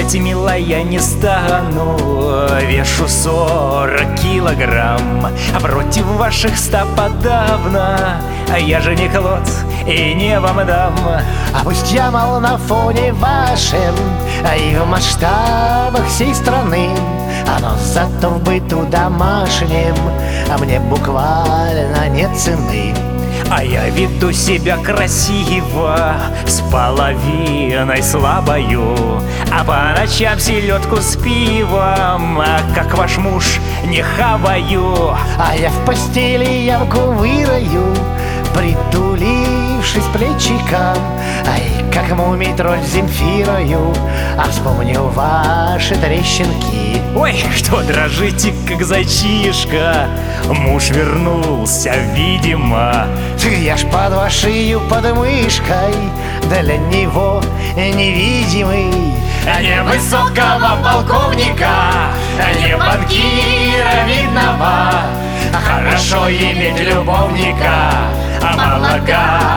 Поверьте, милая, не стану. Вешу 40 килограмм, а против ваших 100 подавно. Я же не Клод и не вам дам. А пусть я мал на фоне вашем, и в масштабах всей страны, но зато в быту домашнем мне буквально нет цены. А я веду себя красиво, с половиной слабою, а по ночам селедку с пивом, как ваш муж, не хаваю. А я в постели ямку вырою, притулившись плечиком, и как мумий-тролль Земфирою вспомню ваши трещинки. Ой, что дрожите, как зайчишка, муж вернулся, видимо. Я ж под вашей подмышкой, для него невидимый. Не высокого полковника, не банкира видного, хорошо иметь любовника, молока